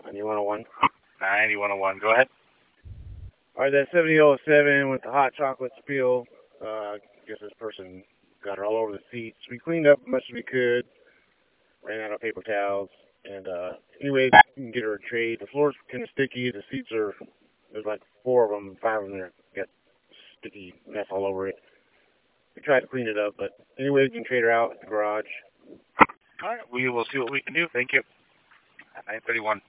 9101. 9101. Go ahead. All right, that 7007 with the hot chocolate spill. I guess this person got her all over the seats. We cleaned up as much as we could. Ran out of paper towels. And anyways, you can get her a trade. The floor's kind of sticky. The seats are, there's like 4 of them, 5 of them there. Got sticky mess all over it. We tried to clean it up, but anyways, you can trade her out at the garage. All right, we will see what we can do. Thank you. 931.